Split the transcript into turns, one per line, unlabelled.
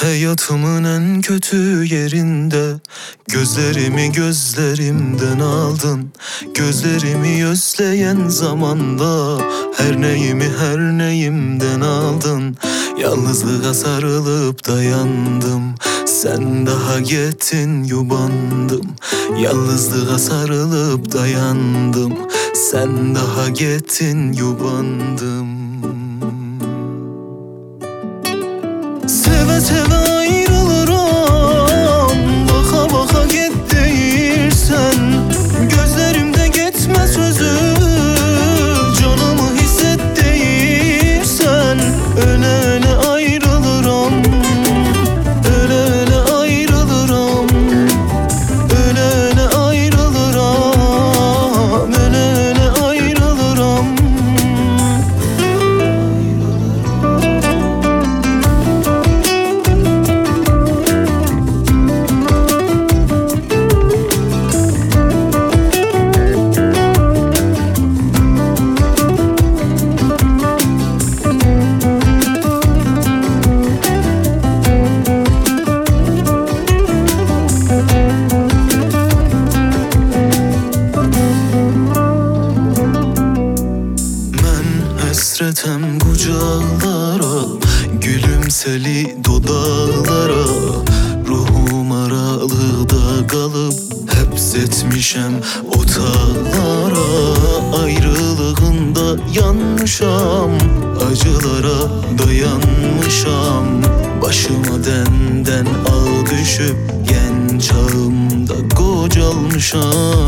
Hayatımın en kötü yerinde gözlerimi gözlerimden aldın. Gözlerimi özleyen zamanda her neyimden aldın. Yalnızlığa sarılıp dayandım, sen daha gittin yubandım. Yalnızlığa sarılıp dayandım, sen daha gittin yubandım. Seve seve ayrılırım, baka baka git deyirsen. Gözlerimde gitme sözü, canımı hisset deyirsen. Öyle öyle ayrılırım, öyle öyle ayrılırım. Öyle öyle ayrılırım, öyle öyle ayrılırım. Hasretem kucaklara, gülümseli dodaklara. Ruhum aralıkta kalıp hapsetmişem otağlara. Ayrılığında yanmışam, acılara dayanmışam. Başıma denden ağ düşüp genç çağımda kocalmışam.